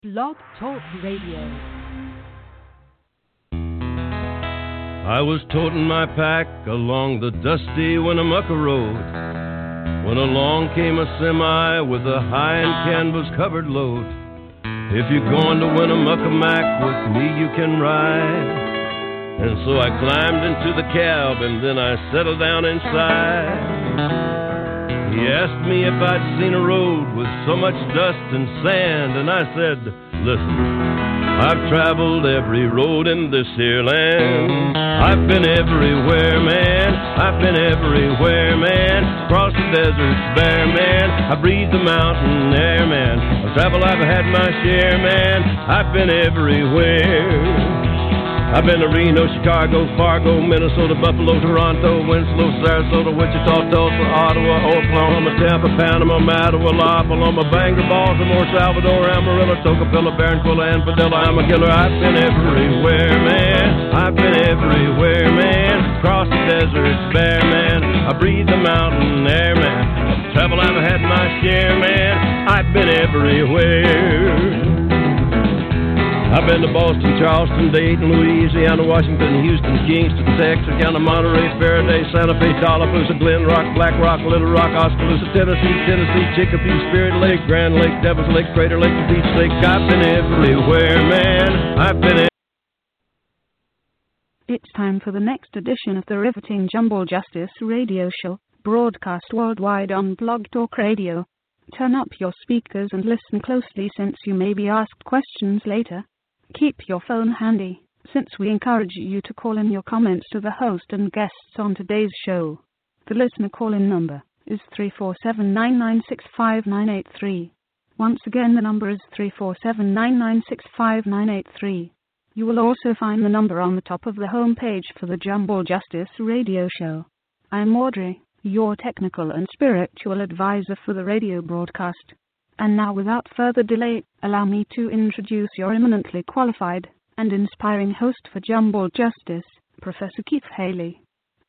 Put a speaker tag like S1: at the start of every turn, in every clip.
S1: Blog Talk Radio.
S2: I was toting my pack along the dusty Winnemucca Road when along came a semi with a high and canvas-covered load. If you're going to Winnemucca Mac with me, you can ride. And so I climbed into the cab and then I settled down inside. He asked me if I'd seen a road with so much dust and sand, and I said, listen, I've traveled every road in this here land. I've been everywhere, man. I've been everywhere, man. Across the deserts bare, man. I breathe the mountain air, man. I've traveled, I've had my share, man. I've been everywhere. I've been to Reno, Chicago, Fargo, Minnesota, Buffalo, Toronto, Winslow, Sarasota, Wichita, Tulsa, Ottawa, Oklahoma, Tampa, Panama, Mattawa, La Paloma, Bangor, Baltimore, Salvador, Amarillo, Tocopilla, Barranquilla, and Padilla. I'm a killer. I've been everywhere, man. I've been everywhere, man. Across the deserts bare, man. I breathe the mountain air, man. Travel, I've had my share, man. I've been everywhere. I've been to Boston, Charleston, Dayton, Louisiana, Washington, Houston, Kingston, Texarkana, Monterey, Faraday, Santa Fe, Tallapoosa, Glen Rock, Black Rock, Little Rock, Oskaloosa, Tennessee, Chicopee, Spirit Lake, Grand Lake, Devil's Lake, Crater Lake, Beach Lake. I've been everywhere, man. I've been
S1: It's time for the next edition of the riveting Jumble Justice radio show, broadcast worldwide on Blog Talk Radio. Turn up your speakers and listen closely since you may be asked questions later. Keep your phone handy, since we encourage you to call in your comments to the host and guests on today's show. The listener call-in number is 347-996-5983. Once again, the number is 347-996-5983. You will also find the number on the top of the home page for the Jumble Justice radio show. I'm Audrey, your technical and spiritual advisor for the radio broadcast. And now, without further delay, allow me to introduce your eminently qualified and inspiring host for Jumble Justice, Professor Keith Haley.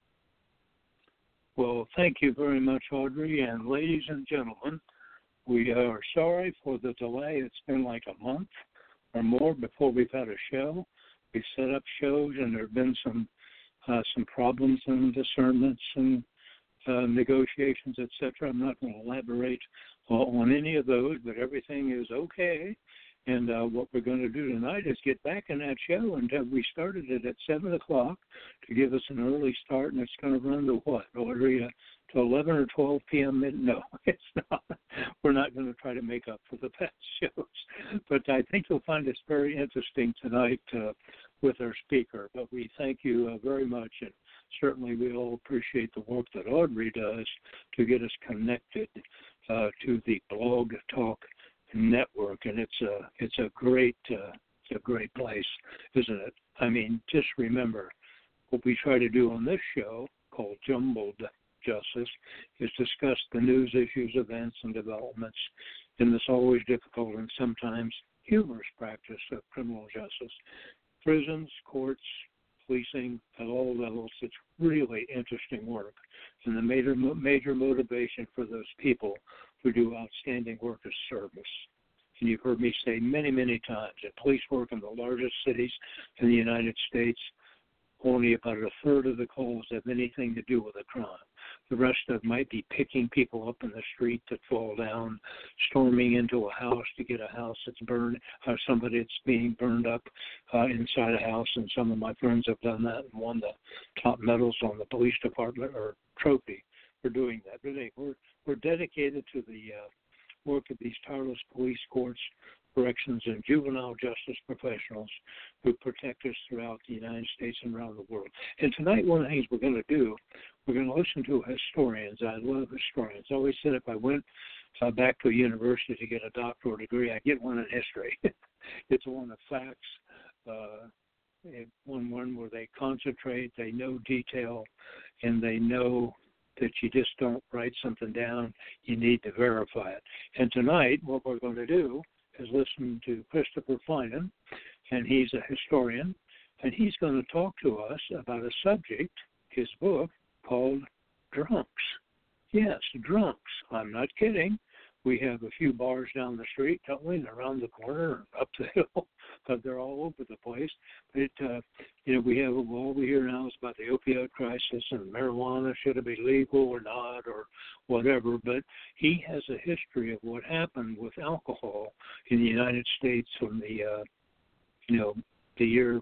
S3: Well, thank you very much, Audrey, and ladies and gentlemen, we are sorry for the delay. It's been like a month or more before we've had a show. We've set up shows, and there have been some problems and discernments and negotiations, etc. I'm not going to elaborate on any of those, but everything is okay. And what we're going to do tonight is get back in that show, and we started it at 7 o'clock to give us an early start, and it's going to run to what, Audrey, to 11 or 12 p.m. No, it's not. We're not going to try to make up for the past shows. But I think you'll find this very interesting tonight with our speaker. But we thank you very much, and certainly we all appreciate the work that Audrey does to get us connected to the Blog Talk Network, and it's a great place, isn't it? I mean, just remember what we try to do on this show called Jumbled Justice is discuss the news, issues, events, and developments in this always difficult and sometimes humorous practice of criminal justice. Prisons, courts, policing at all levels. It's really interesting work, and the major motivation for those people who do outstanding work is service. And you've heard me say many, many times that police work in the largest cities in the United States, only about a third of the calls have anything to do with a crime. The rest of them might be picking people up in the street that fall down, storming into a house to get a house that's burned, or somebody that's being burned up inside a house. And some of my friends have done that and won the top medals on the police department or trophy for doing that. Really, we're dedicated to the work of these tireless police, courts, corrections, and juvenile justice professionals who protect us throughout the United States and around the world. And tonight, one of the things we're going to do, we're going to listen to historians. I love historians. I always said if I went back to a university to get a doctoral degree, I'd get one in history. It's one of facts, one where they concentrate, they know detail, and they know that you just don't write something down. You need to verify it. And tonight, what we're going to do is listen to Christopher Finan, and he's a historian, and he's going to talk to us about a subject, his book, called Drunks. Yes, drunks. I'm not kidding. We have a few bars down the street, don't we, and around the corner and up the hill, but they're all over the place. But, we have all we hear now is about the opioid crisis and marijuana, should it be legal or not or whatever. But he has a history of what happened with alcohol in the United States from the year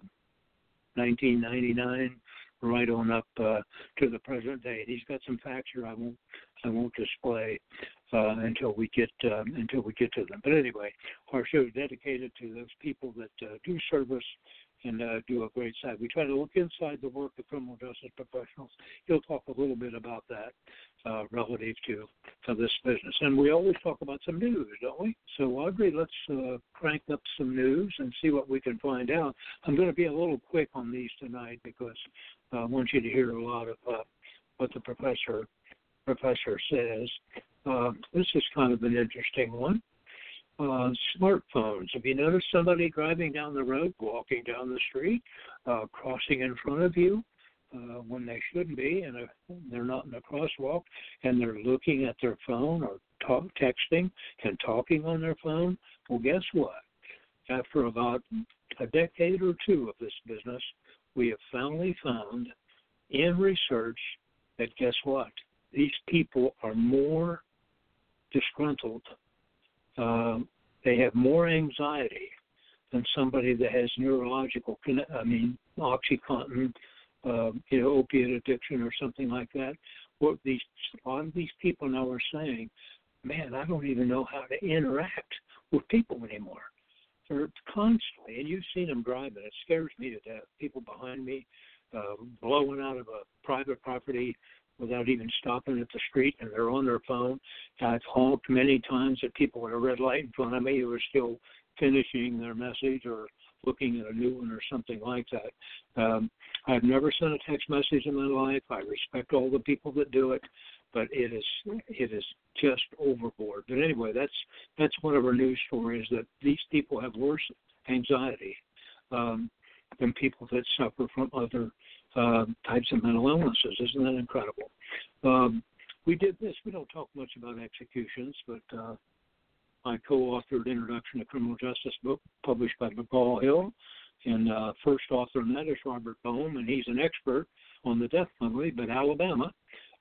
S3: 1999 right on up to the present day. He's got some facts here I won't display until we get to them. But anyway, our show is dedicated to those people that do service and do a great side. We try to look inside the work of criminal justice professionals. He'll talk a little bit about that relative to this business. And we always talk about some news, don't we? So, Audrey, let's crank up some news and see what we can find out. I'm going to be a little quick on these tonight because I want you to hear a lot of what the professor says. This is kind of an interesting one. Smartphones. Have you noticed somebody driving down the road, walking down the street, crossing in front of you when they shouldn't be, and they're not in a crosswalk, and they're looking at their phone or texting and talking on their phone? Well, guess what? After about a decade or two of this business, we have finally found in research that guess what? These people are more disgruntled. They have more anxiety than somebody that has neurological, OxyContin, opiate addiction or something like that. A lot of these people now are saying, man, I don't even know how to interact with people anymore. They're constantly, and you've seen them driving. It scares me to death. People behind me blowing out of a private property without even stopping at the street, and they're on their phone. I've honked many times at people with a red light in front of me who are still finishing their message or looking at a new one or something like that. I've never sent a text message in my life. I respect all the people that do it, but it is just overboard. But anyway, that's one of our news stories, that these people have worse anxiety than people that suffer from other types of mental illnesses. Isn't that incredible? We did this. We don't talk much about executions, but I co-authored Introduction to Criminal Justice book published by McGraw Hill, and first author in that is Robert Boehm, and he's an expert on the death penalty. But Alabama,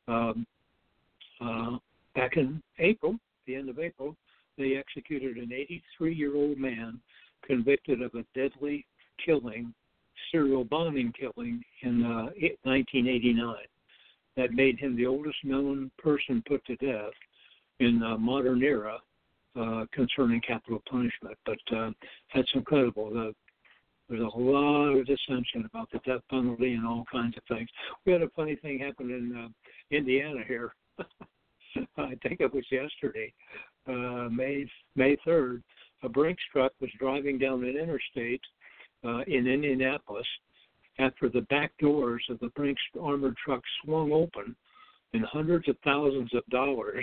S3: back in April, the end of April, they executed an 83-year-old man convicted of a deadly killing, serial bombing killing in 1989. That made him the oldest known person put to death in the modern era concerning capital punishment. But that's incredible. There's a lot of dissension about the death penalty and all kinds of things. We had a funny thing happen in Indiana here. I think it was yesterday, May 3rd. A Brinks truck was driving down an interstate in Indianapolis after the back doors of the Brinks armored truck swung open, and hundreds of thousands of dollars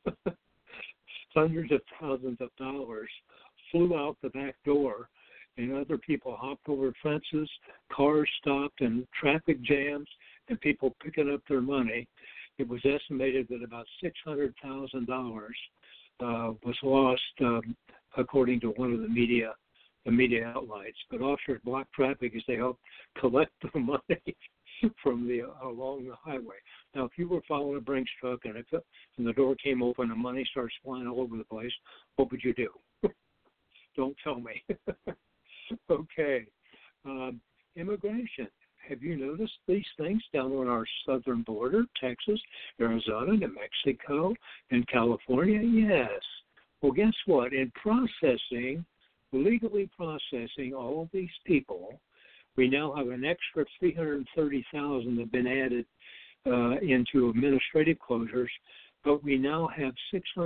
S3: flew out the back door, and other people hopped over fences, cars stopped, and traffic jams, and people picking up their money. It was estimated that about $600,000 was lost, according to one of the media outlets. But officers blocked traffic as they helped collect the money from along the highway. Now, if you were following a Brinks truck and the door came open and money starts flying all over the place, what would you do? Don't tell me. Okay. Immigration. Have you noticed these things down on our southern border, Texas, Arizona, New Mexico, and California? Yes. Well, guess what? In legally processing all of these people, we now have an extra 330,000 that have been added into administrative closures, but we now have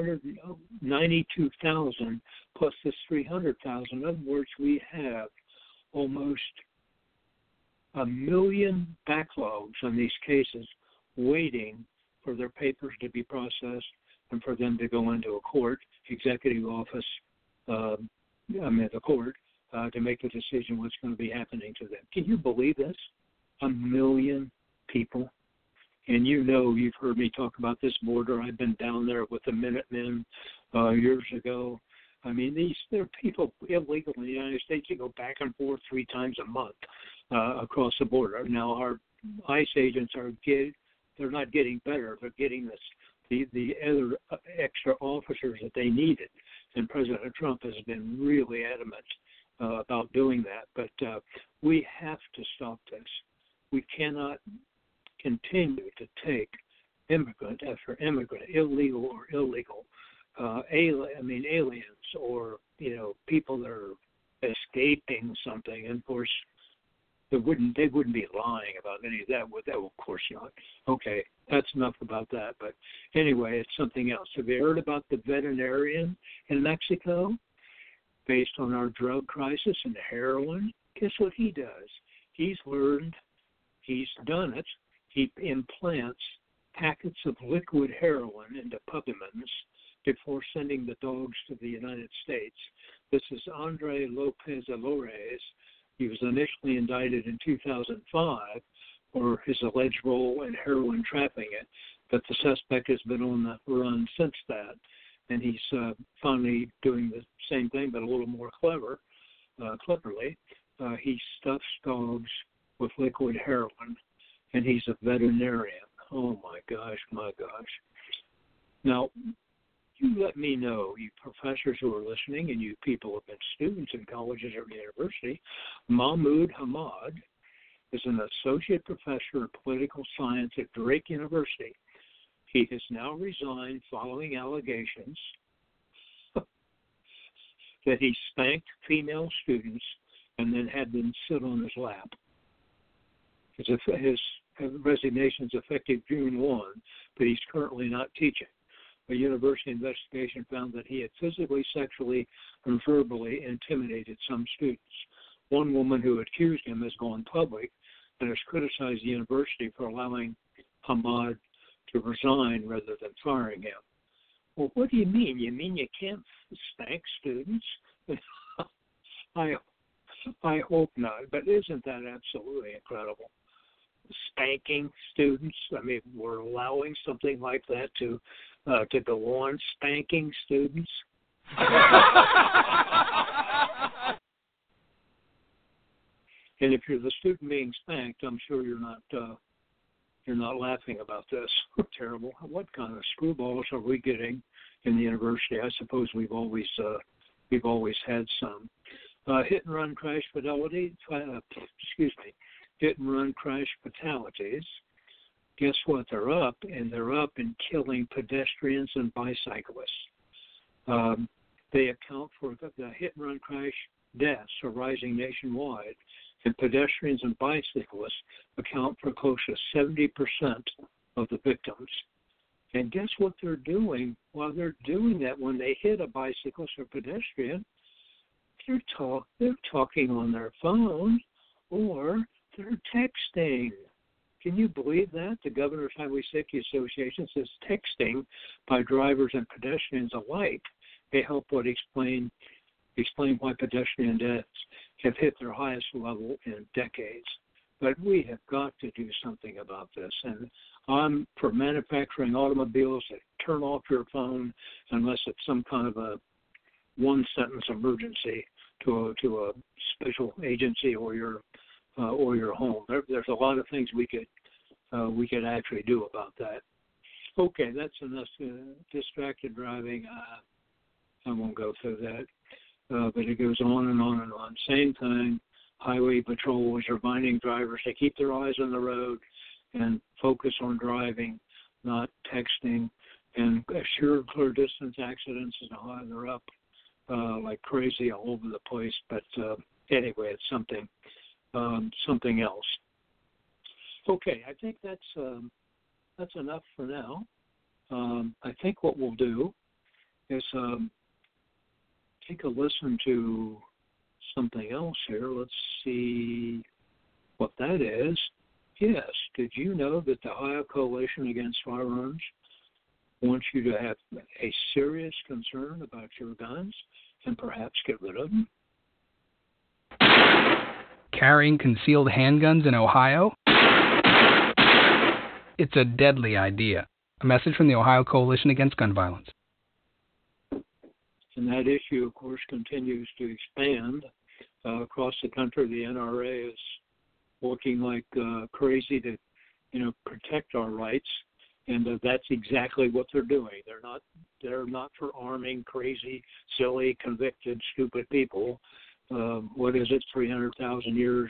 S3: 692,000 plus this 300,000. In other words, we have almost 1 million backlogs on these cases waiting for their papers to be processed and for them to go into a court, executive office, the court, to make a decision what's going to be happening to them. Can you believe this? 1 million people And you've heard me talk about this border. I've been down there with the Minutemen years ago. I mean, there are people illegal in the United States that go back and forth 3 times a month across the border. Now, our ICE agents they're not getting better. They're getting the other extra officers that they needed. And President Trump has been really adamant about doing that. But we have to stop this. We cannot continue to take immigrant after immigrant, illegal or illegal, aliens or, people that are escaping something. And of course, they wouldn't be lying about any of that, would they? Of course not. Okay, that's enough about that. But anyway, it's something else. Have you heard about the veterinarian in Mexico? Based on our drug crisis and heroin, guess what he does? He's done it. He implants packets of liquid heroin into puppies before sending the dogs to the United States. This is Andre Lopez Alores. He was initially indicted in 2005 for his alleged role in heroin trafficking, but the suspect has been on the run since that, and he's finally doing the same thing, but a little more cleverly. He stuffs dogs with liquid heroin, and he's a veterinarian. Oh, my gosh. Now, you let me know, you professors who are listening and you people who have been students in colleges or university, Mahmoud Hamad is an associate professor of political science at Drake University. He has now resigned following allegations that he spanked female students and then had them sit on his lap. His resignation is effective June 1, but he's currently not teaching. A university investigation found that he had physically, sexually, and verbally intimidated some students. One woman who accused him has gone public and has criticized the university for allowing Hamad to resign rather than firing him. Well, what do you mean? You mean you can't spank students? I hope not, but isn't that absolutely incredible? Spanking students? I mean, we're allowing something like that to go on, spanking students. And if you're the student being spanked, I'm sure you're not laughing about this. Terrible. What kind of screwballs are we getting in the university? I suppose we've always had some. Hit and run crash fatalities. Guess what? They're up, and they're up in killing pedestrians and bicyclists. They account for the hit-and-run crash deaths are rising nationwide, and pedestrians and bicyclists account for close to 70% of the victims. And guess what they're doing? While they're doing that, when they hit a bicyclist or pedestrian, they're talking on their phone or they're texting. Can you believe that? The Governor's Highway Safety Association says texting by drivers and pedestrians alike may help explain why pedestrian deaths have hit their highest level in decades. But we have got to do something about this. And I'm for manufacturing automobiles that turn off your phone unless it's some kind of a one-sentence emergency to a special agency or your home. There's a lot of things we could actually do about that. Okay, that's enough distracted driving. I won't go through that, but it goes on and on and on. Same thing. Highway patrol is reminding drivers to keep their eyes on the road and focus on driving, not texting. And assured clear distance accidents they're up like crazy all over the place. But anyway, it's something else. Okay, I think that's enough for now. I think what we'll do is take a listen to something else here. Let's see what that is. Yes, did you know that the Ohio Coalition Against Firearms wants you to have a serious concern about your guns and perhaps get rid of them?
S4: Carrying concealed handguns in Ohio? It's a deadly idea. A message from the Ohio Coalition Against Gun Violence.
S3: And that issue, of course, continues to expand across the country. The NRA is working like crazy to, protect our rights, and that's exactly what they're doing. They're not for arming crazy, silly, convicted, stupid people. What is it? 300,000 years?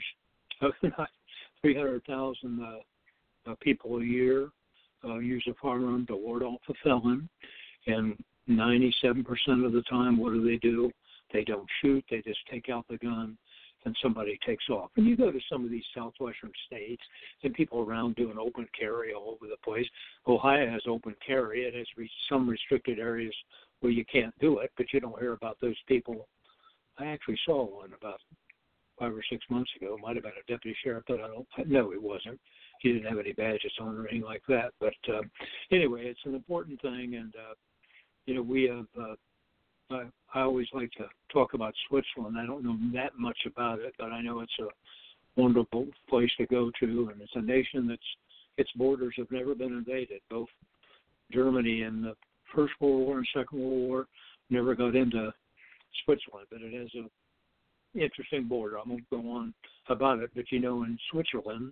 S3: 300,000 people a year use a firearm to ward off a felon, and 97% of the time, what do? They don't shoot. They just take out the gun, and somebody takes off. And you go to some of these southwestern states, and people around doing open carry all over the place. Ohio has open carry. It has some restricted areas where you can't do it, but you don't hear about those people. I actually saw one about 5 or 6 months ago. It might have been a deputy sheriff, but no, it wasn't. He didn't have any badges on or anything like that. But anyway, it's an important thing, and we have. I always like to talk about Switzerland. I don't know that much about it, but I know it's a wonderful place to go to, and it's a nation its borders have never been invaded. Both Germany in the First World War and Second World War never got into Switzerland, but it has an interesting border. I won't go on about it, but in Switzerland,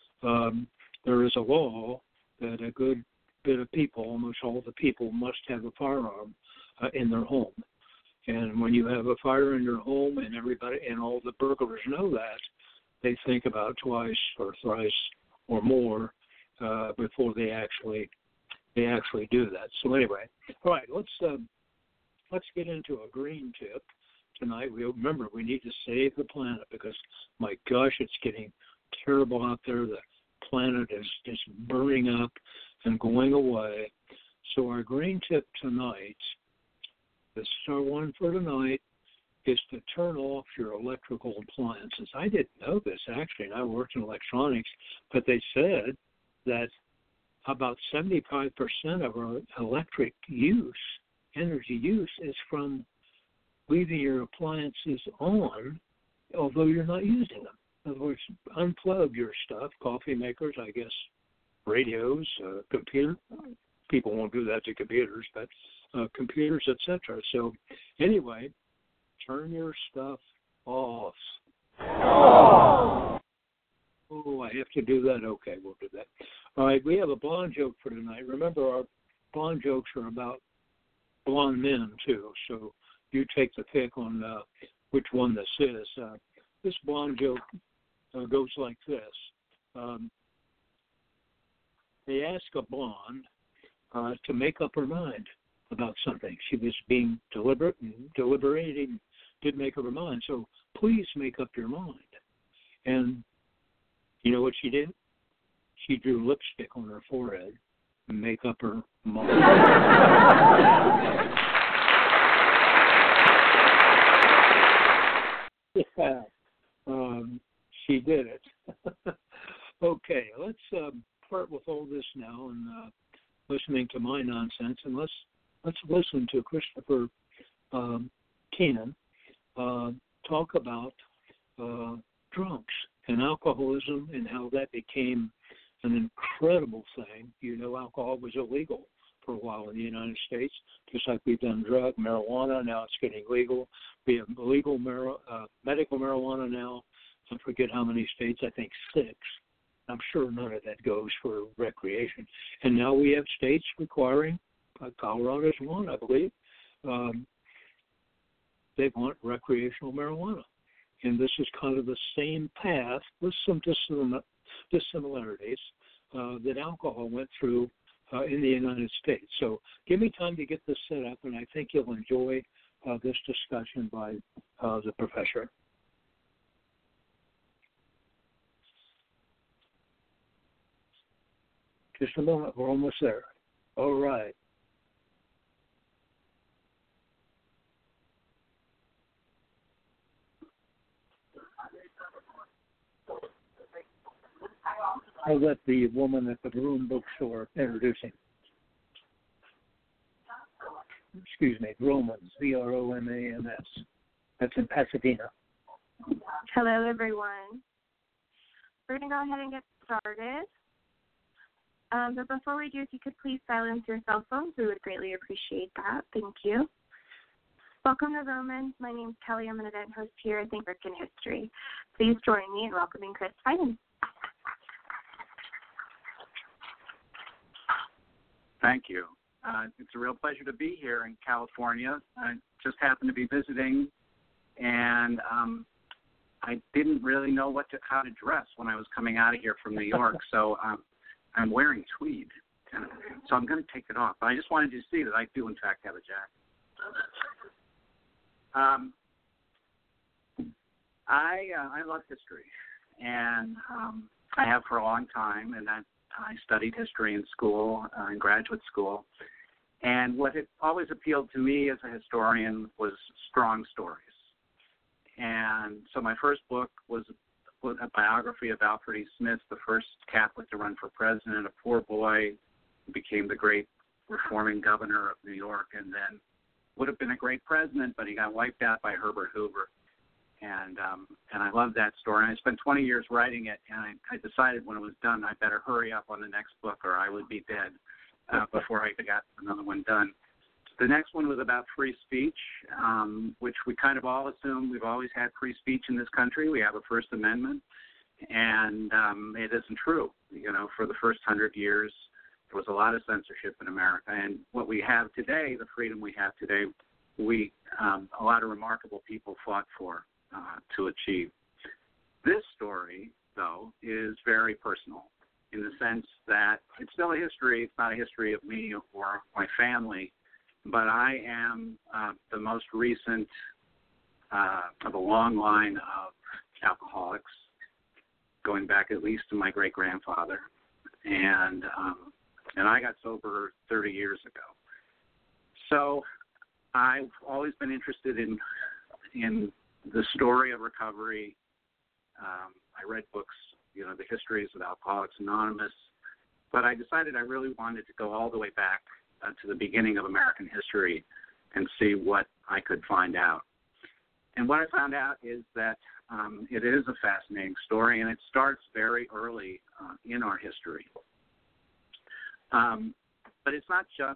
S3: there is a law that a good bit of people, almost all the people, must have a firearm in their home. And when you have a fire in your home, and everybody and all the burglars know that, they think about twice or thrice or more before they actually do that. So anyway, all right, let's get into a green tip tonight. Remember, we need to save the planet because, my gosh, it's getting terrible out there. The planet is just burning up and going away. So our green tip tonight, the star one for tonight, is to turn off your electrical appliances. I didn't know this, actually, and I worked in electronics, but they said that about 75% of our electric use, energy use, is from leaving your appliances on, although you're not using them. In other words, unplug your stuff, coffee makers, I guess, radios, computer. People won't do that to computers, but computers, etc. So anyway, turn your stuff off. Oh, I have to do that? Okay, we'll do that. All right, we have a blonde joke for tonight. Remember, our blonde jokes are about blonde men, too, so you take the pick on which one this is. This blonde joke goes like this. They ask a blonde to make up her mind about something. She was being deliberate and deliberating, didn't make up her mind. So please make up your mind. And you know what she did? She drew lipstick on her forehead to make up her mind. Yeah, she did it. Okay, let's part with all this now and listening to my nonsense, and let's listen to Christopher Keenan talk about drunks and alcoholism and how that became an incredible thing. Alcohol was illegal for a while in the United States, just like we've done marijuana. Now it's getting legal. We have legal medical marijuana now. I forget how many states, I think 6. I'm sure none of that goes for recreation. And now we have states requiring, Colorado's one, I believe, they want recreational marijuana. And this is kind of the same path with some dissimilarities that alcohol went through in the United States. So give me time to get this set up, and I think you'll enjoy this discussion by the professor. Just a moment, we're almost there. All right. I'll let the woman at the Broome bookstore introduce him. Excuse me, Romans, Vromans. That's in Pasadena.
S5: Hello, everyone. We're going to go ahead and get started. But before we do, if you could please silence your cell phones, we would greatly appreciate that. Thank you. Welcome to Romans. My name is Kelly. I'm an event host here at Think American History. Please join me in welcoming Chris Fiden.
S6: Thank you. It's a real pleasure to be here in California. I just happened to be visiting, and I didn't really know how to dress when I was coming out of here from New York, so I'm wearing tweed, so I'm going to take it off. But I just wanted you to see that I do, in fact, have a jacket. I love history, and I have for a long time, and I studied history in school, in graduate school. And what had always appealed to me as a historian was strong stories. And so my first book was a biography of Alfred E. Smith, the first Catholic to run for president, a poor boy who became the great reforming governor of New York, and then would have been a great president, but he got wiped out by Herbert Hoover. And I loved that story. And I spent 20 years writing it, and I decided when it was done, I better hurry up on the next book or I would be dead before I got another one done. The next one was about free speech, which we kind of all assume we've always had free speech in this country. We have a First Amendment, and it isn't true. For the first 100 years, there was a lot of censorship in America. And what we have today, the freedom we have today, a lot of remarkable people fought for to achieve. This story, though, is very personal in the sense that it's still a history. It's not a history of me or my family, but I am the most recent of a long line of alcoholics, going back at least to my great-grandfather. And I got sober 30 years ago. So I've always been interested in the story of recovery. I read books, the histories of Alcoholics Anonymous, but I decided I really wanted to go all the way back to the beginning of American history and see what I could find out. And what I found out is that it is a fascinating story, and it starts very early in our history. But it's not just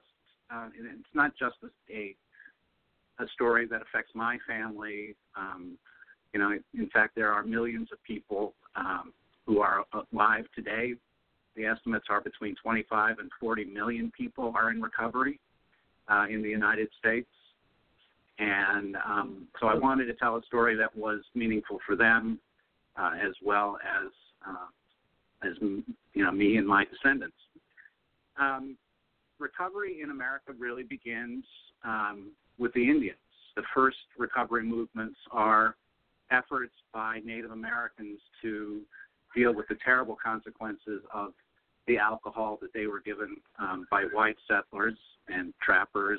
S6: a story that affects my family. In fact, there are millions of people who are alive today. The estimates are between 25 and 40 million people are in recovery in the United States. And so I wanted to tell a story that was meaningful for them as well as me and my descendants. Recovery in America really begins with the Indians. The first recovery movements are efforts by Native Americans to deal with the terrible consequences of the alcohol that they were given by white settlers and trappers,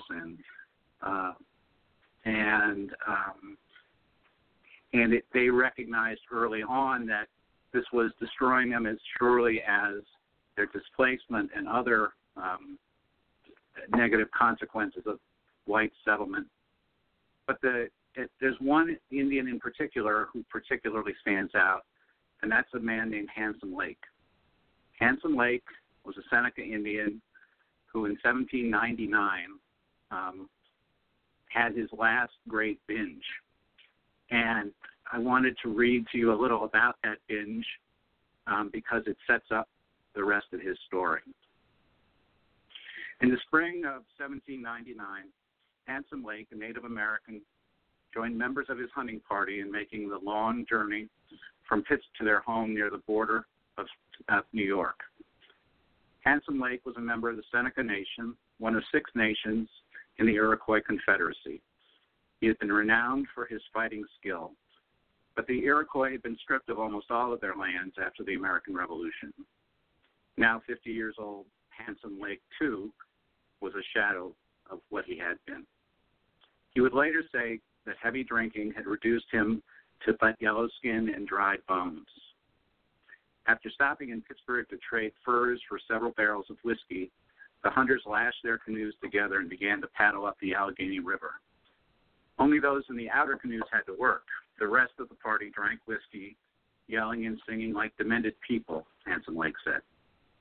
S6: they recognized early on that this was destroying them as surely as their displacement and other negative consequences of white settlement. But there's one Indian in particular who particularly stands out, and that's a man named Handsome Lake. Handsome Lake was a Seneca Indian who in 1799 had his last great binge. And I wanted to read to you a little about that binge because it sets up the rest of his story. In the spring of 1799, Handsome Lake, a Native American, joined members of his hunting party in making the long journey from Pitts to their home near the border of New York. Handsome Lake was a member of the Seneca Nation, one of 6 nations in the Iroquois Confederacy. He had been renowned for his fighting skill, but the Iroquois had been stripped of almost all of their lands after the American Revolution. Now 50 years old, Handsome Lake, too, was a shadow of what he had been. He would later say that heavy drinking had reduced him to but yellow skin and dried bones. After stopping in Pittsburgh to trade furs for several barrels of whiskey, the hunters lashed their canoes together and began to paddle up the Allegheny River. Only those in the outer canoes had to work. The rest of the party drank whiskey, yelling and singing like demented people, Handsome Lake said.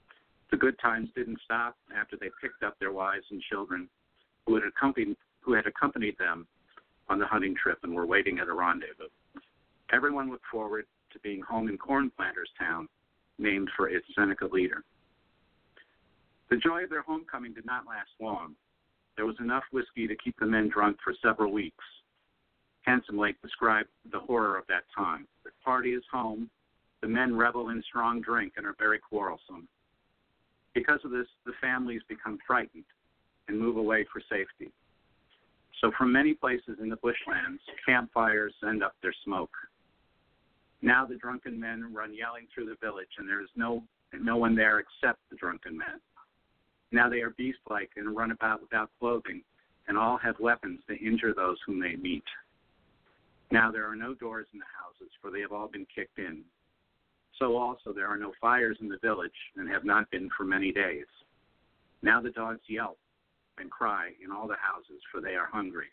S6: The good times didn't stop after they picked up their wives and children who had accompanied them on the hunting trip and were waiting at a rendezvous. Everyone looked forward to being home in Corn Planters Town, named for its Seneca leader. The joy of their homecoming did not last long. There was enough whiskey to keep the men drunk for several weeks. Handsome Lake described the horror of that time. The party is home. The men revel in strong drink and are very quarrelsome. Because of this, the families become frightened and move away for safety. So from many places in the bushlands, campfires send up their smoke. Now the drunken men run yelling through the village, and there is no one there except the drunken men. Now they are beast-like and run about without clothing, and all have weapons to injure those whom they meet. Now there are no doors in the houses, for they have all been kicked in. So also there are no fires in the village, and have not been for many days. Now the dogs yelp and cry in all the houses, for they are hungry.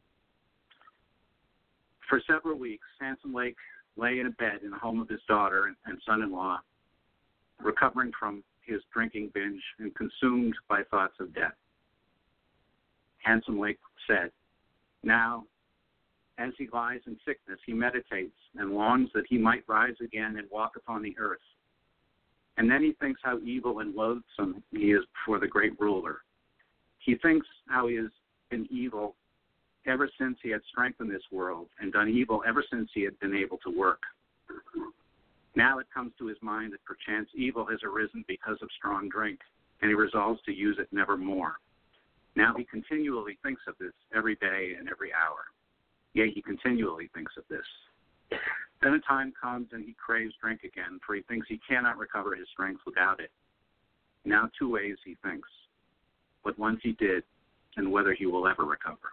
S6: For several weeks, Handsome Lake lay in a bed in the home of his daughter and son-in-law, recovering from his drinking binge and consumed by thoughts of death. Handsome Lake said, now, as he lies in sickness, he meditates and longs that he might rise again and walk upon the earth. And then he thinks how evil and loathsome he is before the great ruler. He thinks how he has been evil ever since he had strengthened this world, and done evil ever since he had been able to work. Now it comes to his mind that perchance evil has arisen because of strong drink, and he resolves to use it nevermore. Now he continually thinks of this every day and every hour. Yea, he continually thinks of this. Then a time comes and he craves drink again, for he thinks he cannot recover his strength without it. Now 2 ways he thinks, what once he did, and whether he will ever recover.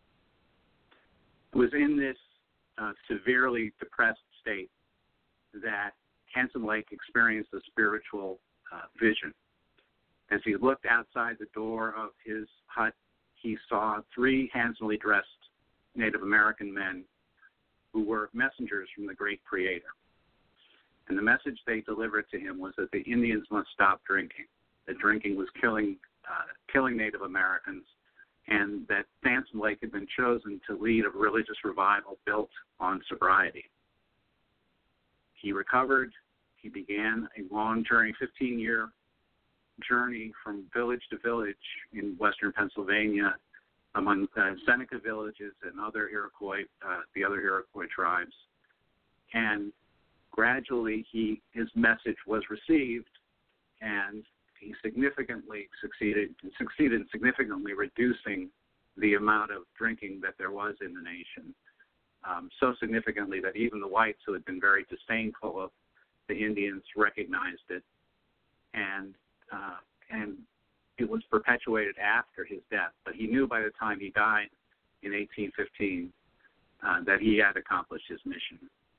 S6: It was in this severely depressed state that Handsome Lake experienced a spiritual vision. As he looked outside the door of his hut, he saw 3 handsomely dressed Native American men who were messengers from the great Creator. And the message they delivered to him was that the Indians must stop drinking, that drinking was killing Native Americans, and that Handsome Lake had been chosen to lead a religious revival built on sobriety. He recovered. He began a long journey, 15-year journey from village to village in western Pennsylvania among Seneca villages and other Iroquois, the other Iroquois tribes. And gradually his message was received, and he succeeded in significantly reducing the amount of drinking that there was in the nation, so significantly that even the whites, who had been very disdainful of the Indians, recognized it, and it was perpetuated after his death. But he knew by the time he died in 1815 that he had accomplished his mission.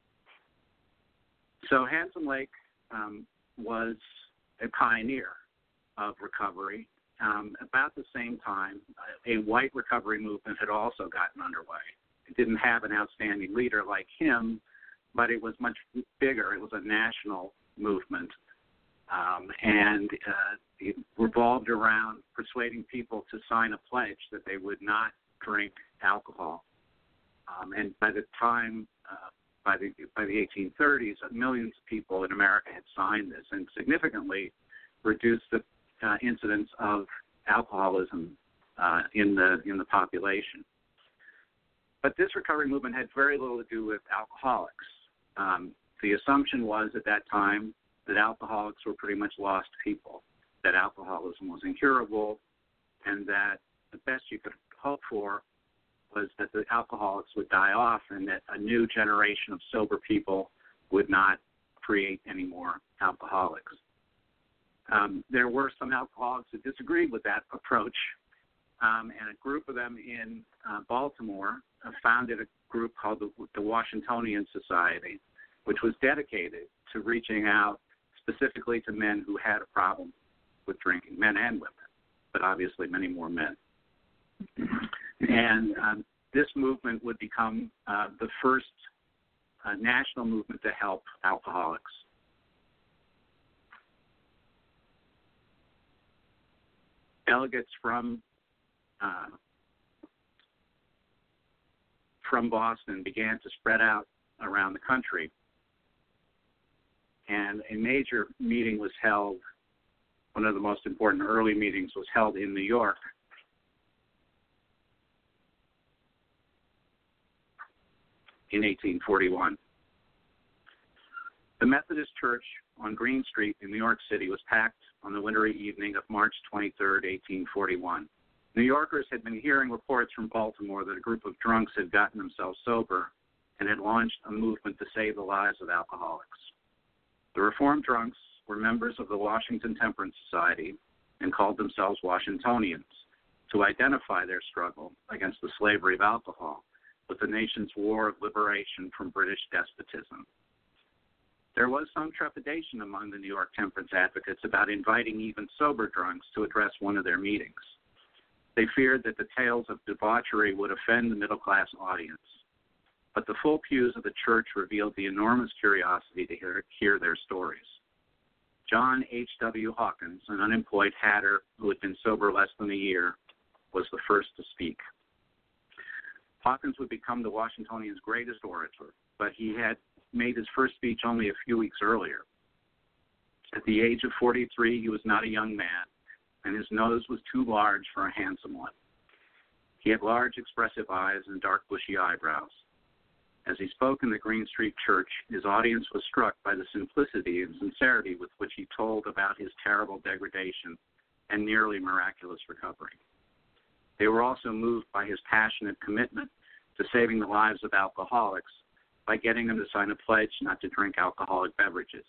S6: So Handsome Lake was a pioneer of recovery. About the same time, a white recovery movement had also gotten underway. It didn't have an outstanding leader like him, but it was much bigger. It was a national movement, and it revolved around persuading people to sign a pledge that they would not drink alcohol. And by the time, by the 1830s, millions of people in America had signed this, and significantly reduced the incidence of alcoholism in the population. But this recovery movement had very little to do with alcoholics. The assumption was at that time that alcoholics were pretty much lost people, that alcoholism was incurable, and that the best you could hope for was that the alcoholics would die off and that a new generation of sober people would not create any more alcoholics. There were some alcoholics who disagreed with that approach, and a group of them in Baltimore founded a group called the Washingtonian Society, which was dedicated to reaching out specifically to men who had a problem with drinking, men and women, but obviously many more men. And this movement would become the first national movement to help alcoholics. delegates from Boston began to spread out around the country, and a major meeting was held. One of the most important early meetings was held in New York. In 1841. The Methodist Church on Green Street in New York City was packed on the wintry evening of March 23, 1841. New Yorkers had been hearing reports from Baltimore that a group of drunks had gotten themselves sober and had launched a movement to save the lives of alcoholics. The Reformed drunks were members of the Washington Temperance Society and called themselves Washingtonians to identify their struggle against the slavery of alcohol with the nation's war of liberation from British despotism. There was some trepidation among the New York temperance advocates about inviting even sober drunks to address one of their meetings. They feared that the tales of debauchery would offend the middle-class audience. But the full pews of the church revealed the enormous curiosity to hear their stories. John H.W. Hawkins, an unemployed hatter who had been sober less than a year, was the first to speak. Hawkins would become the Washingtonians' greatest orator, but he had made his first speech only a few weeks earlier. At the age of 43, he was not a young man, and his nose was too large for a handsome one. He had large, expressive eyes and dark, bushy eyebrows. As he spoke in the Green Street Church, his audience was struck by the simplicity and sincerity with which he told about his terrible degradation and nearly miraculous recovery. They were also moved by his passionate commitment to saving the lives of alcoholics by getting them to sign a pledge not to drink alcoholic beverages.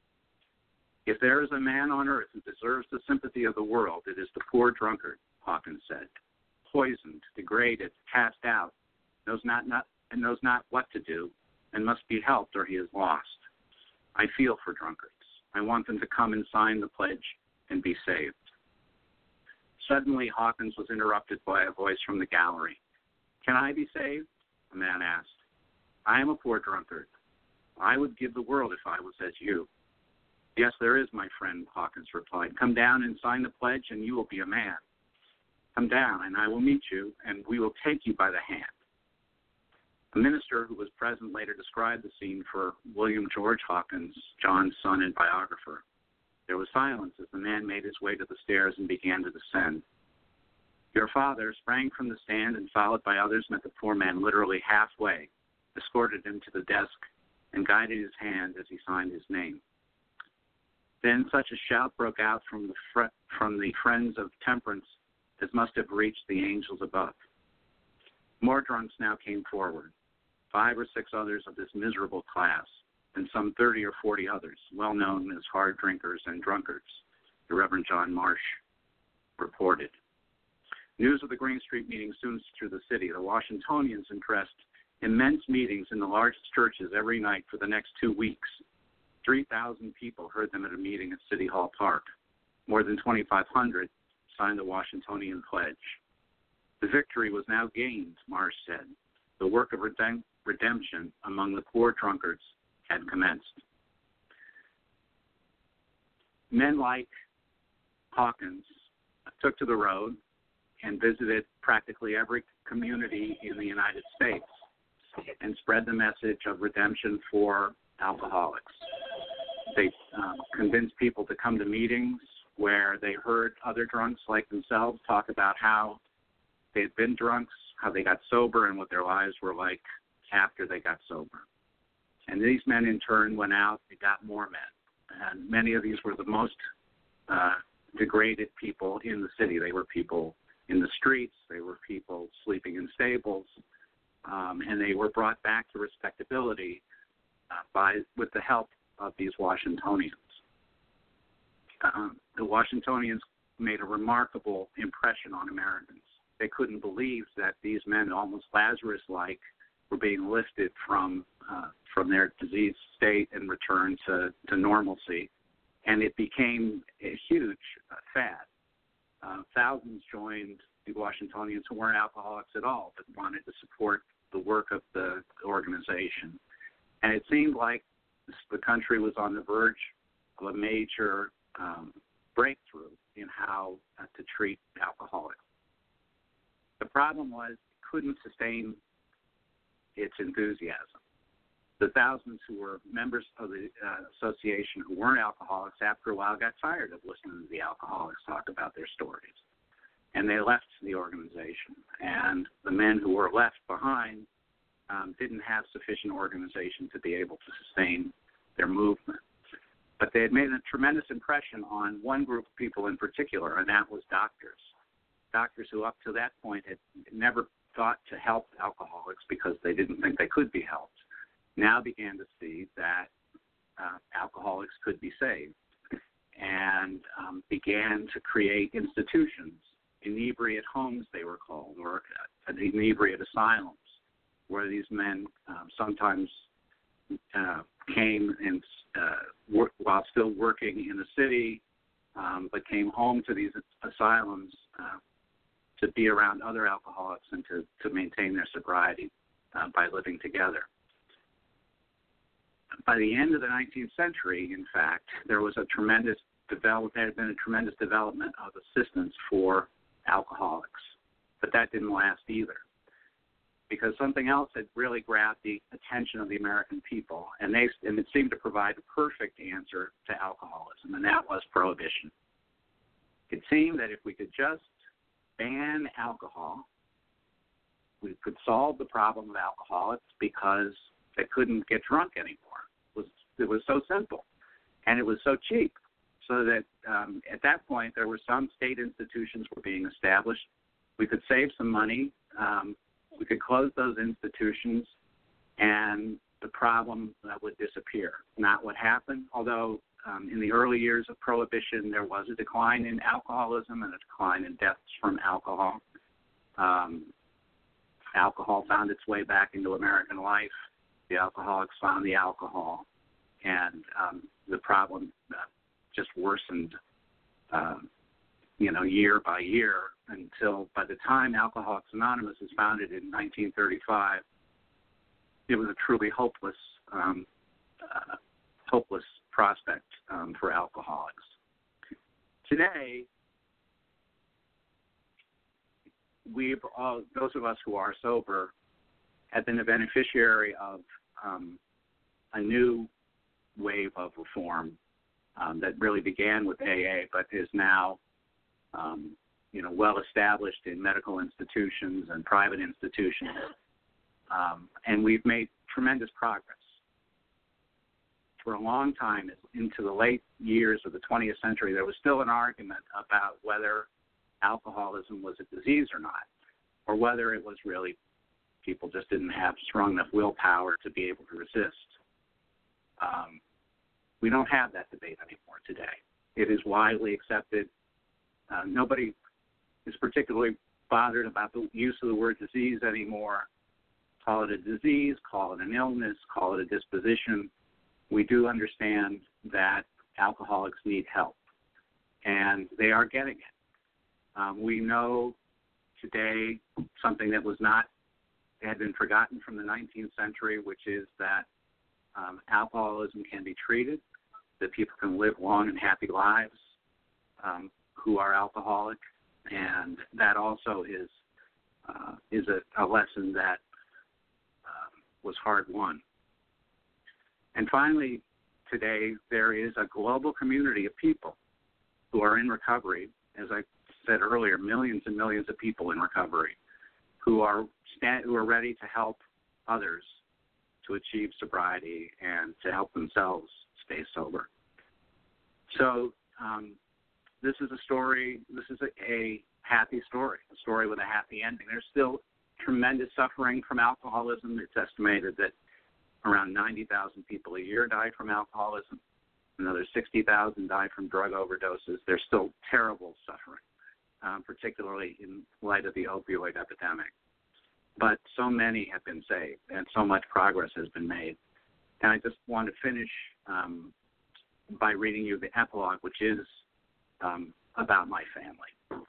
S6: If there is a man on earth who deserves the sympathy of the world, it is the poor drunkard, Hawkins said. Poisoned, degraded, cast out, knows not what to do, and must be helped or he is lost. I feel for drunkards. I want them to come and sign the pledge and be saved. Suddenly, Hawkins was interrupted by a voice from the gallery. Can I be saved? A man asked. I am a poor drunkard. I would give the world if I was as you. Yes, there is, my friend, Hawkins replied. Come down and sign the pledge, and you will be a man. Come down, and I will meet you, and we will take you by the hand. A minister who was present later described the scene for William George Hawkins, John's son and biographer. There was silence as the man made his way to the stairs and began to descend. Your father sprang from the stand and, followed by others, met the poor man literally halfway, escorted him to the desk, and guided his hand as he signed his name. Then such a shout broke out from the friends of temperance as must have reached the angels above. More drunks now came forward, 5 or 6 others of this miserable class, and some 30 or 40 others, well known as hard drinkers and drunkards, the Reverend John Marsh reported. News of the Green Street meeting soon through the city. The Washingtonians addressed immense meetings in the largest churches every night for the next 2 weeks. 3,000 people heard them at a meeting at City Hall Park. More than 2,500 signed the Washingtonian Pledge. The victory was now gained, Marsh said. The work of redemption among the poor drunkards had commenced. Men like Hawkins took to the road and visited practically every community in the United States and spread the message of redemption for alcoholics. They convinced people to come to meetings where they heard other drunks like themselves talk about how they had been drunks, how they got sober, and what their lives were like after they got sober. And these men, in turn, went out and got more men. And many of these were the most degraded people in the city. They were people in the streets. They were people sleeping in stables. And they were brought back to respectability with the help of these Washingtonians. The Washingtonians made a remarkable impression on Americans. They couldn't believe that these men, almost Lazarus-like, were being lifted from their diseased state and returned to normalcy. And it became a huge fad. Thousands joined the Washingtonians who weren't alcoholics at all, but wanted to support the work of the organization. And it seemed like the country was on the verge of a major breakthrough in how to treat alcoholics. The problem was it couldn't sustain its enthusiasm. The thousands who were members of the association who weren't alcoholics, after a while, got tired of listening to the alcoholics talk about their stories. And they left the organization. And the men who were left behind didn't have sufficient organization to be able to sustain their movement. But they had made a tremendous impression on one group of people in particular, and that was doctors. Doctors who up to that point had never thought to help alcoholics because they didn't think they could be helped, now began to see that alcoholics could be saved, and began to create institutions, inebriate homes they were called, or inebriate asylums, where these men sometimes came and while still working in the city, but came home to these asylums to be around other alcoholics and to maintain their sobriety by living together. By the end of the 19th century, in fact, there had been a tremendous development of assistance for alcoholics, but that didn't last either, because something else had really grabbed the attention of the American people, and it seemed to provide the perfect answer to alcoholism, and that was prohibition. It seemed that if we could just ban alcohol, we could solve the problem of alcoholics because they couldn't get drunk anymore. It was so simple, and it was so cheap, so that at that point there were some state institutions were being established. We could save some money. We could close those institutions, and the problem would disappear. Not what happened, although in the early years of Prohibition, there was a decline in alcoholism and a decline in deaths from alcohol. Alcohol found its way back into American life. The alcoholics found the alcohol, and the problem just worsened, year by year, until by the time Alcoholics Anonymous was founded in 1935, it was a truly hopeless prospect for alcoholics. Today, those of us who are sober, have been the beneficiary of a new wave of reform that really began with AA, but is now well established in medical institutions and private institutions, and we've made tremendous progress. For a long time, into the late years of the 20th century, there was still an argument about whether alcoholism was a disease or not, or whether it was really people just didn't have strong enough willpower to be able to resist. We don't have that debate anymore today. It is widely accepted. Nobody is particularly bothered about the use of the word disease anymore. Call it a disease, call it an illness, call it a disposition. We do understand that alcoholics need help, and they are getting it. We know today something that had been forgotten from the 19th century, which is that alcoholism can be treated, that people can live long and happy lives who are alcoholic, and that also is a lesson that was hard won. And finally, today, there is a global community of people who are in recovery. As I said earlier, millions and millions of people in recovery who are ready to help others to achieve sobriety and to help themselves stay sober. So this is a story. This is a happy story, a story with a happy ending. There's still tremendous suffering from alcoholism. It's estimated that around 90,000 people a year die from alcoholism. Another 60,000 die from drug overdoses. There's still terrible suffering, particularly in light of the opioid epidemic. But so many have been saved, and so much progress has been made. And I just want to finish by reading you the epilogue, which is about my family.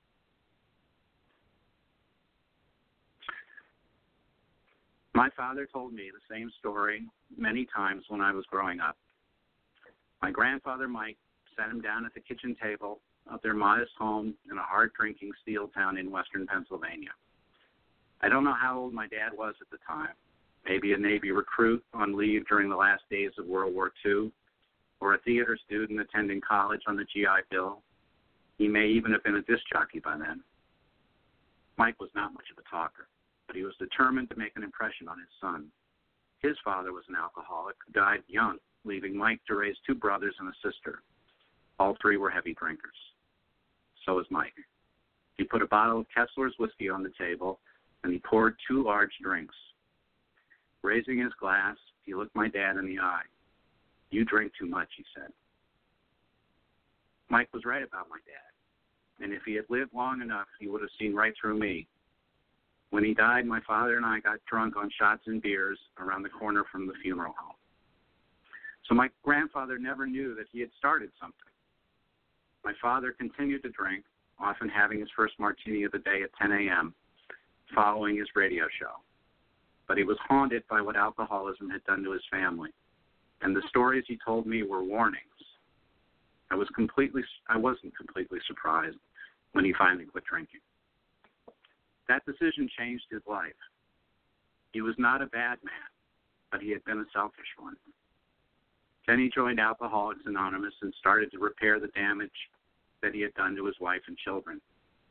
S6: My father told me the same story many times when I was growing up. My grandfather, Mike, sat him down at the kitchen table of their modest home in a hard-drinking steel town in western Pennsylvania. I don't know how old my dad was at the time, maybe a Navy recruit on leave during the last days of World War II, or a theater student attending college on the GI Bill. He may even have been a disc jockey by then. Mike was not much of a talker, but he was determined to make an impression on his son. His father was an alcoholic who died young, leaving Mike to raise 2 brothers and a sister. All 3 were heavy drinkers. So was Mike. He put a bottle of Kessler's whiskey on the table, and he poured 2 large drinks. Raising his glass, he looked my dad in the eye. "You drink too much," he said. Mike was right about my dad, and if he had lived long enough, he would have seen right through me. When he died, my father and I got drunk on shots and beers around the corner from the funeral home. So my grandfather never knew that he had started something. My father continued to drink, often having his first martini of the day at 10 a.m., following his radio show. But he was haunted by what alcoholism had done to his family, and the stories he told me were warnings. I wasn't completely surprised when he finally quit drinking. That decision changed his life. He was not a bad man, but he had been a selfish one. Then he joined Alcoholics Anonymous and started to repair the damage that he had done to his wife and children.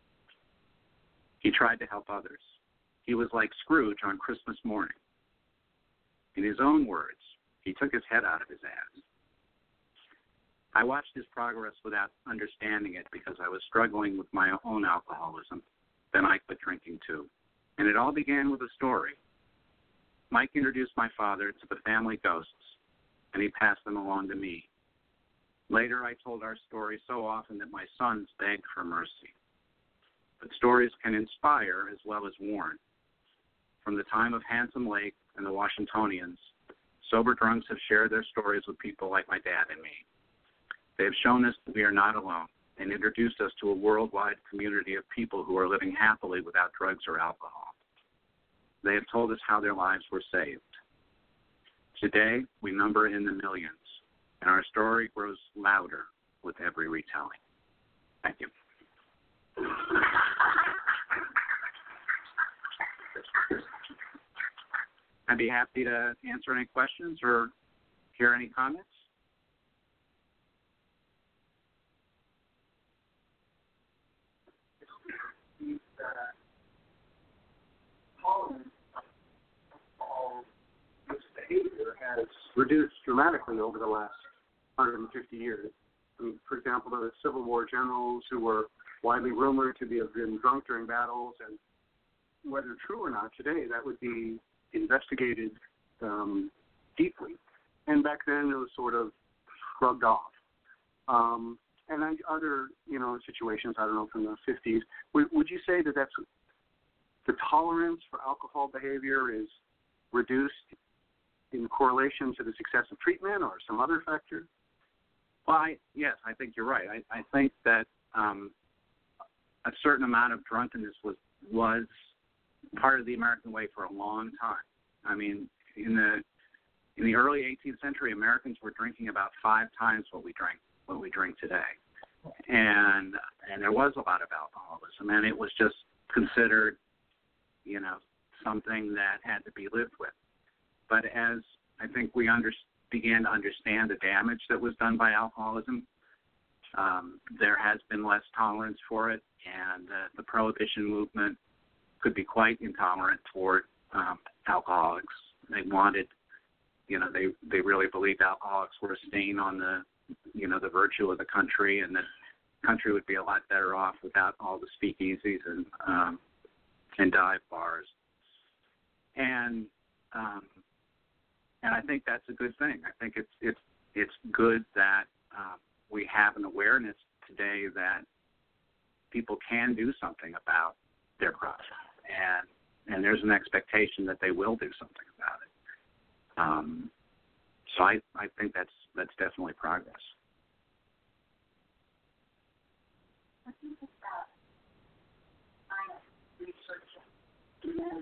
S6: He tried to help others. He was like Scrooge on Christmas morning. In his own words, he took his head out of his ass. I watched his progress without understanding it because I was struggling with my own alcoholism. Then I quit drinking too. And it all began with a story. Mike introduced my father to the family ghosts, and he passed them along to me. Later, I told our story so often that my sons begged for mercy. But stories can inspire as well as warn. From the time of Handsome Lake and the Washingtonians, sober drunks have shared their stories with people like my dad and me. They have shown us that we are not alone and introduced us to a worldwide community of people who are living happily without drugs or alcohol. They have told us how their lives were saved. Today, we number in the millions, and our story grows louder with every retelling. Thank you. I'd be happy to answer any questions or hear any comments.
S7: This behavior has reduced dramatically over the last 150 years. I mean, for example, the Civil War generals who were widely rumored to have been drunk during battles, and whether true or not today, that would be investigated deeply. And back then, it was sort of shrugged off. And then other, situations, I don't know, from the 50s, would you say that that's the tolerance for alcohol behavior is reduced in correlation to the success of treatment or some other factor?
S6: Well, yes, I think you're right. I think that a certain amount of drunkenness was part of the American way for a long time. I mean, in the early 18th century, Americans were drinking about 5 times what we drink today, and there was a lot of alcoholism, and it was just considered, something that had to be lived with. But as I think we began to understand the damage that was done by alcoholism, there has been less tolerance for it, and the prohibition movement could be quite intolerant toward alcoholics. They wanted, they really believed alcoholics were a stain on the virtue of the country, and that the country would be a lot better off without all the speakeasies and dive bars. And I think that's a good thing. I think it's good that we have an awareness today that people can do something about their problem, and there's an expectation that they will do something about it. So I think that's definitely progress.
S8: I think it's that science research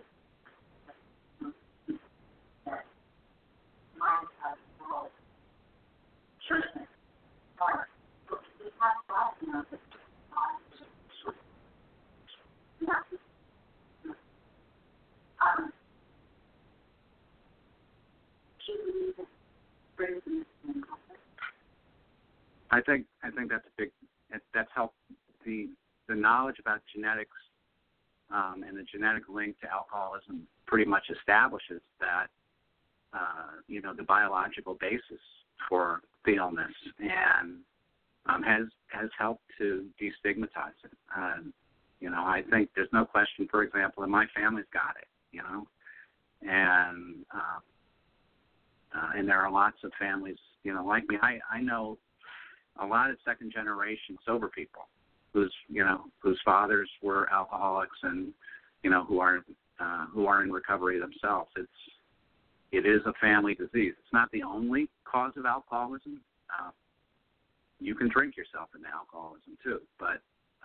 S8: that mind has treatment. We have a lot of
S6: I think that's that's helped the knowledge about genetics and the genetic link to alcoholism pretty much establishes that the biological basis for the illness, and has helped to destigmatize it. I think there's no question, for example, that my family's got it, and there are lots of families, like me. I know a lot of second generation sober people whose fathers were alcoholics and who are in recovery themselves. It is a family disease. It's not the only cause of alcoholism. You can drink yourself into alcoholism too, but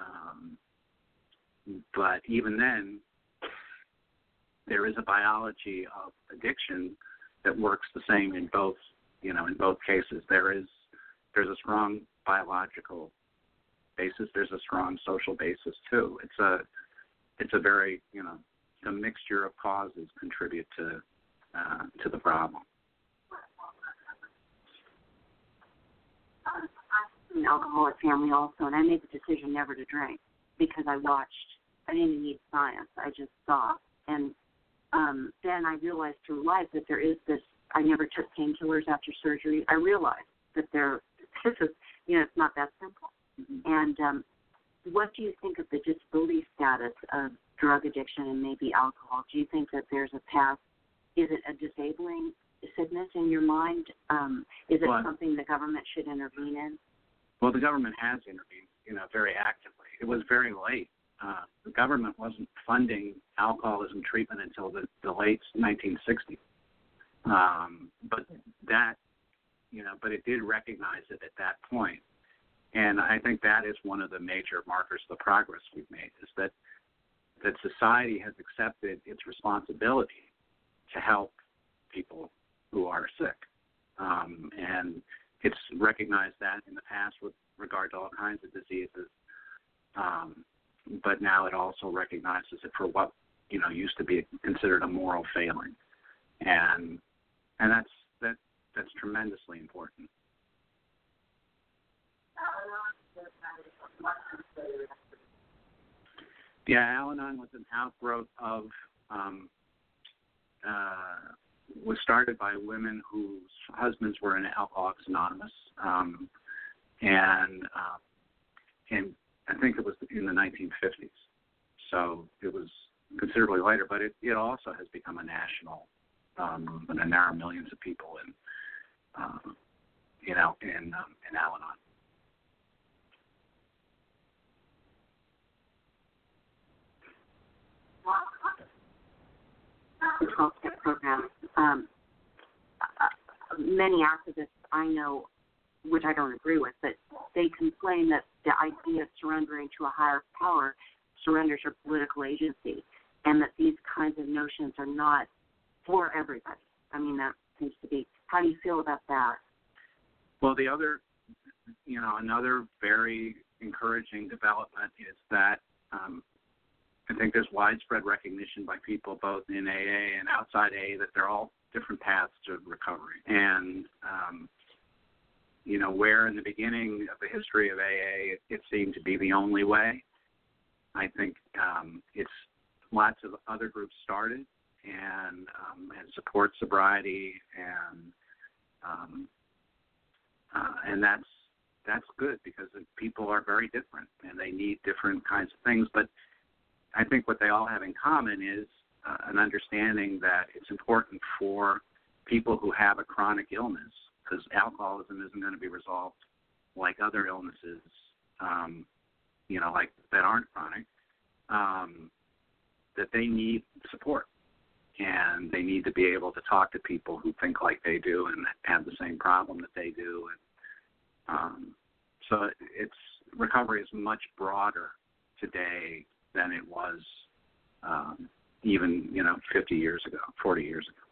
S6: even then, there is a biology of addiction that works the same in both cases. There's a strong biological basis. There's a strong social basis too. It's a very a mixture of causes contribute to the problem.
S8: I'm an alcoholic family also, and I made the decision never to drink because I watched. I didn't even need science. I just saw. And then I realized through life that there is this. I never took painkillers after surgery. I realized that this is, it's not that simple. Mm-hmm. And what do you think of the disability status of drug addiction and maybe alcohol? Do you think that there's a path? Is it a disabling sickness in your mind? Is it something the government should intervene in?
S6: Well, the government has intervened, very actively. It was very late. The government wasn't funding alcoholism treatment until the late 1960s. But it did recognize it at that point. And I think that is one of the major markers of the progress we've made, is that society has accepted its responsibility to help people who are sick. And it's recognized that in the past with regard to all kinds of diseases. But now it also recognizes it for what, used to be considered a moral failing. And that's tremendously important. Yeah, Al-Anon was an outgrowth of, was started by women whose husbands were in Alcoholics Anonymous, and I think it was in the 1950s. So it was considerably later, but it also has become a national movement, and there are millions of people in Al-Anon.
S8: The 12-step program. Many activists I know, which I don't agree with, but they complain that the idea of surrendering to a higher power surrenders your political agency, and that these kinds of notions are not for everybody. I mean, that seems to be. How do you feel about that?
S6: Well, the other, another very encouraging development is that I think there's widespread recognition by people both in AA and outside AA that they're all different paths to recovery. And, where in the beginning of the history of AA it seemed to be the only way, I think it's lots of other groups started and support sobriety, and that's good because people are very different and they need different kinds of things. But I think what they all have in common is an understanding that it's important for people who have a chronic illness, because alcoholism isn't going to be resolved like other illnesses, like that aren't chronic, that they need support. And they need to be able to talk to people who think like they do and have the same problem that they do. And so recovery is much broader today than it was even 50 years ago, 40 years ago.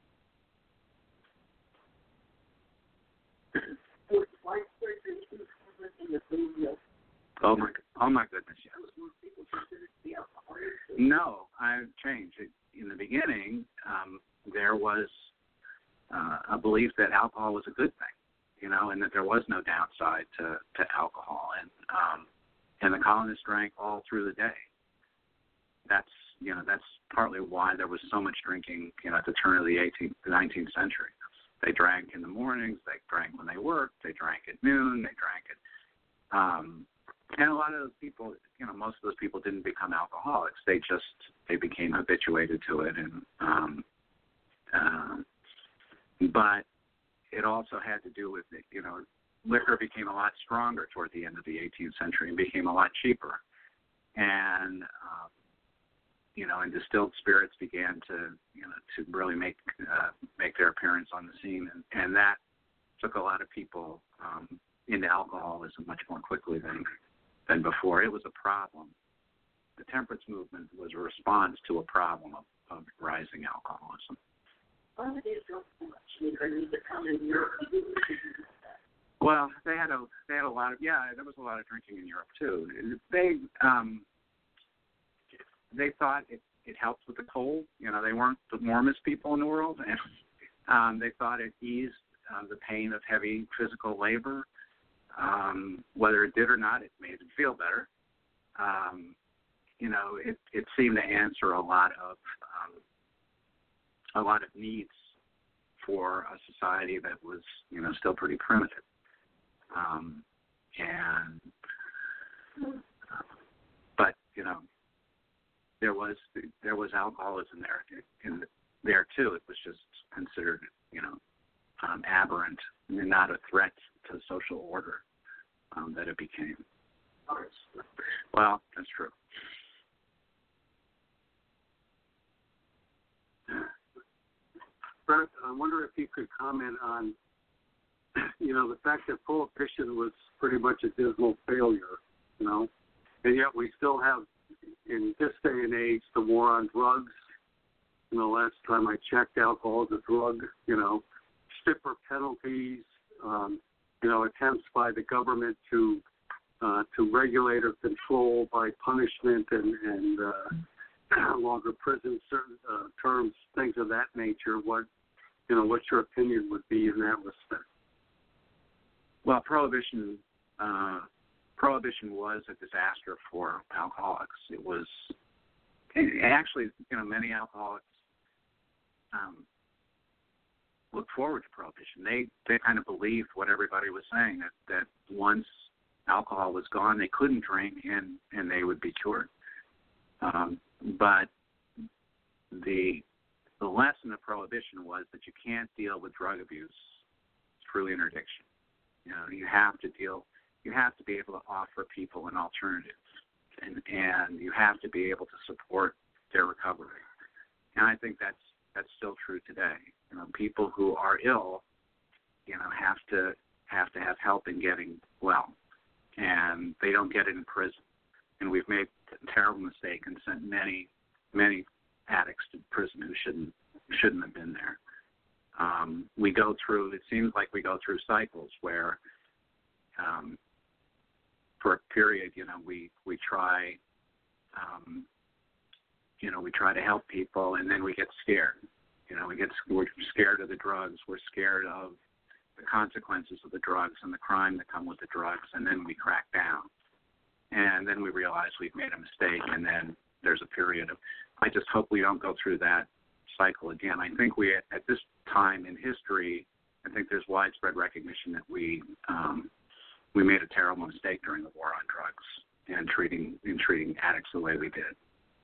S6: Oh my goodness, yes. No, I've changed. In the beginning, there was a belief that alcohol was a good thing, and that there was no downside to alcohol, and the colonists drank all through the day. That's partly why there was so much drinking, at the turn of the 19th century. They drank in the mornings, they drank when they worked, they drank at noon, they drank at, and a lot of those people, most of those people didn't become alcoholics. They became habituated to it, and but it also had to do with, liquor became a lot stronger toward the end of the 18th century and became a lot cheaper, and and distilled spirits began to really make their appearance on the scene, and that took a lot of people into alcoholism much more quickly than before. It was a problem. The temperance movement was a response to a problem of rising alcoholism. Well, they had a lot of there was a lot of drinking in Europe too. They thought it helped with the cold. They weren't the warmest people in the world, and they thought it eased the pain of heavy physical labor. Whether it did or not, it made them feel better. It seemed to answer a lot of needs for a society that was, still pretty primitive. But there was alcoholism there too. It was just considered, aberrant and not a threat to social order that it became. Well, that's true.
S7: Brett, I wonder if you could comment on, the fact that Prohibition was pretty much a dismal failure, and yet we still have, in this day and age, the war on drugs. Last time I checked, alcohol is a drug, stiffer penalties, attempts by the government to regulate or control by punishment and longer prison terms, things of that nature. What your opinion would be in that respect?
S6: Well, Prohibition was a disaster for alcoholics. It was actually, many alcoholics look forward to Prohibition. They kind of believed what everybody was saying, that once alcohol was gone, they couldn't drink and they would be cured. But the lesson of Prohibition was that you can't deal with drug abuse through interdiction. You have to be able to offer people an alternative, and you have to be able to support their recovery. And I think that's still true today. People who are ill, have to have help in getting well, and they don't get it in prison. And we've made a terrible mistake and sent many addicts to prison who shouldn't have been there. It seems like we go through cycles where, for a period, we try to help people, and then we get scared. We're scared of the drugs. We're scared of the consequences of the drugs and the crime that come with the drugs, and then we crack down. And then we realize we've made a mistake, and then there's a period of, I just hope we don't go through that cycle again. I think at this time in history, I think there's widespread recognition that we made a terrible mistake during the war on drugs and treating addicts the way we did.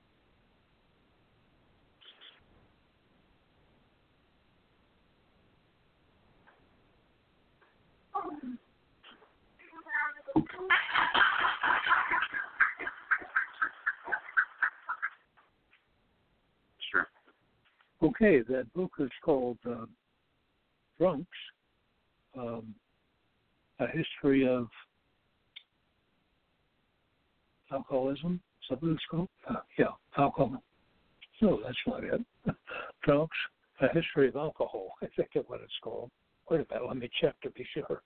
S6: Sure.
S3: Okay, that book is called Drunks, A History of Alcoholism. Is that what it's called? Alcohol. No, that's not it. Drunks, A History of Alcohol. I think that's what it's called. Wait a minute, let me check to be sure.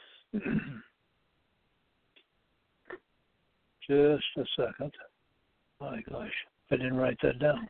S3: Just a second. My gosh, I didn't write that down.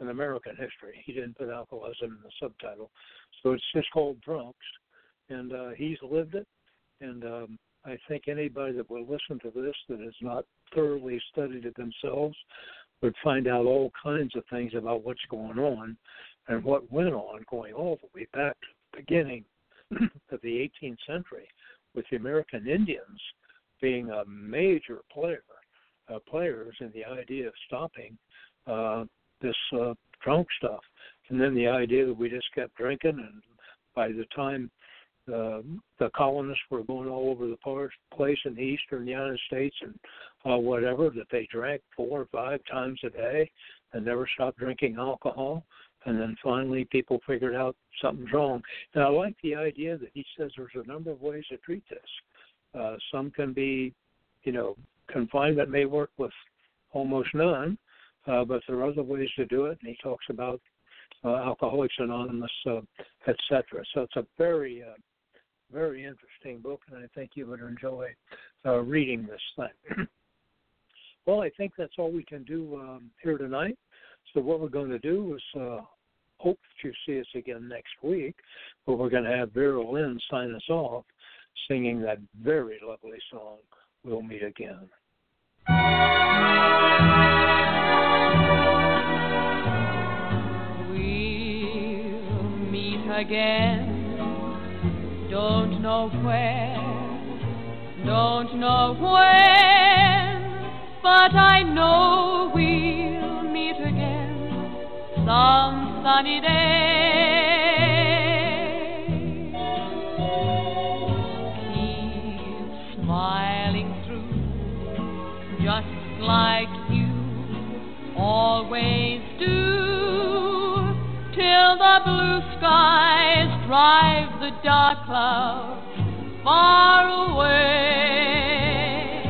S3: an American history. He didn't put alcoholism in the subtitle. So it's just called Drunks, and he's lived it. And I think anybody that will listen to this that has not thoroughly studied it themselves would find out all kinds of things about what's going on and what went on going all the way back to the beginning of the 18th century, with the American Indians being a major players in the idea of stopping this drunk stuff. And then the idea that we just kept drinking, and by the time the colonists were going all over the place in the eastern United States and whatever, that they drank 4 or 5 times a day and never stopped drinking alcohol. And then finally people figured out something's wrong. And I like the idea that he says there's a number of ways to treat this. Some can be, confinement may work with almost none, but there are other ways to do it. And he talks about Alcoholics Anonymous, etc. So it's a very, very interesting book, and I think you would enjoy reading this thing. Well, I think that's all we can do here tonight. So what we're going to do is hope that you see us again next week, but we're going to have Vera Lynn sign us off singing that very lovely song, We'll Meet Again.
S9: We'll meet again. Don't know where, don't know when, but I know we'll meet again some sunny day. Keep smiling through, just like you always do, till the blue skies drive the dark clouds far away.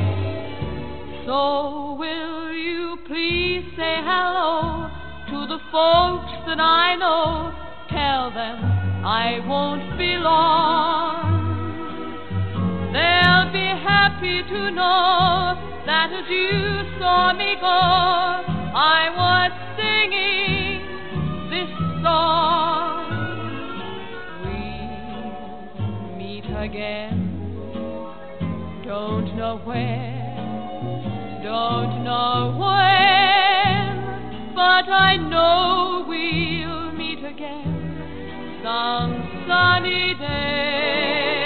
S9: So will you please say hello to the folks that I know? Tell them I won't be long. They'll be happy to know that as you saw me go, I was singing this song. We'll meet again. Don't know where, don't know when, but I know we'll meet again some sunny day.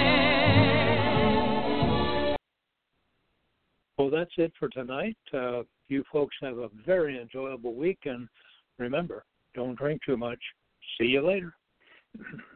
S3: Well, that's it for tonight. You folks have a very enjoyable week, and remember, don't drink too much. See you later.